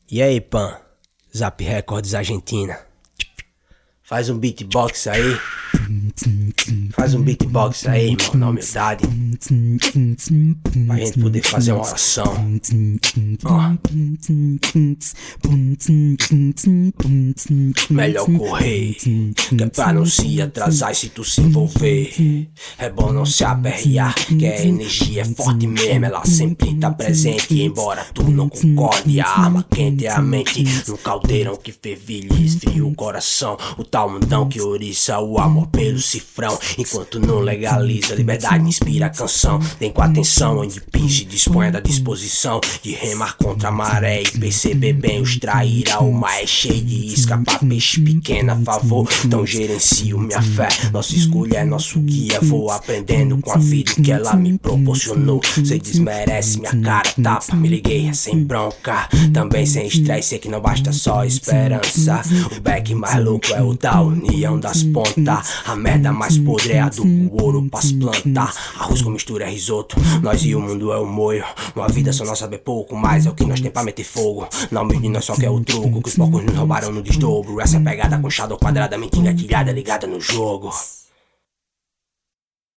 E aí, Pan? Zap Records Argentina. Faz um beatbox aí. Faz um beatbox aí, irmão, na humildade. Pra gente poder fazer uma oração. Melhor correr, que é pra não se atrasar e se tu se envolver. É bom não se aperrear, que a energia é forte mesmo. Ela sempre tá presente, embora tu não concorde. A arma quente é a mente, no caldeirão que fervilha e esfria o coração. O tal mundão que oriça o amor pelo cifrão. Enquanto não legaliza, a liberdade inspira a canção. Tem com atenção onde pinche, dispõe da disposição de remar contra a maré e perceber bem os traíra. O mar é cheio de isca pra peixe pequeno a favor. Então gerencio minha fé, nossa escolha é nosso guia. Vou aprendendo com a vida que ela me proporcionou. Cê desmerece minha cara, tapa, me liguei, é sem bronca. Também sem estresse, sei que não basta só esperança. O back mais louco é o da união das pontas. A merda mais podre é a do ouro pras plantar. Arroz com mistura é risoto, nós e o mundo é o moio. Uma vida só nós saber pouco, mas é o que nós tem pra meter fogo. Na humilde nós só quer o troco, que os porcos nos roubaram no desdobro. Essa é a pegada com shadow quadrada, mentira tirada ligada no jogo.